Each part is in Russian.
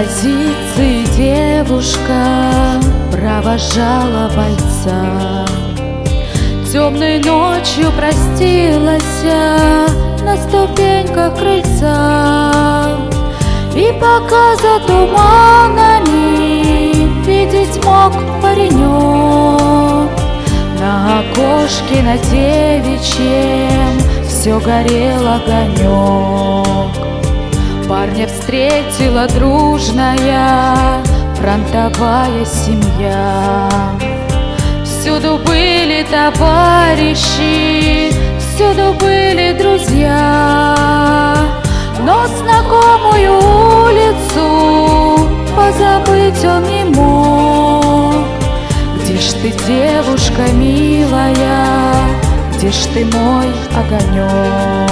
позиции девушка провожала бойца. Темной ночью простилась на ступеньках крыльца, и пока за туманами видеть мог паренек, на окошке на девичьем все горел огонек. Парня встретила дружная фронтовая семья. Всюду были товарищи, всюду были друзья, но знакомую улицу позабыть он не мог. Где ж ты, девушка милая, где ж ты, мой огонек?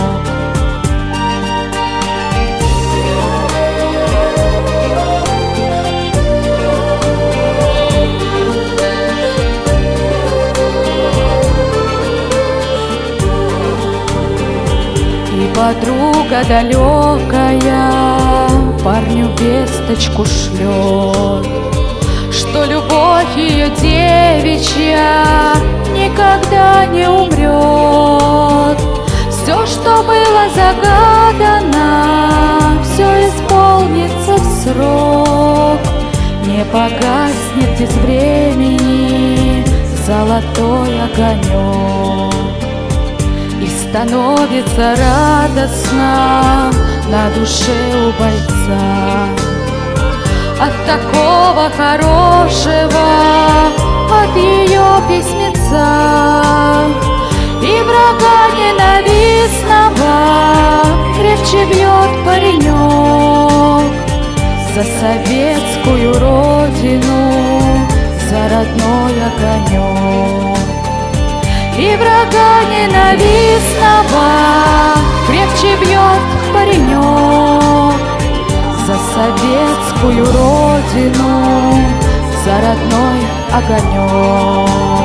Подруга далекая парню весточку шлет, что любовь ее девичья никогда не умрет. Все, что было загадано, все исполнится в срок. Не погаснет без времени золотой огонек. И становится радостно на душе у бойца от такого хорошего, от ее письмеца. И врага ненавистного крепче бьет паренек за советскую родину, за родной огонек. И врага ненавистного крепче бьет паренек за советскую родину, за родной огонек.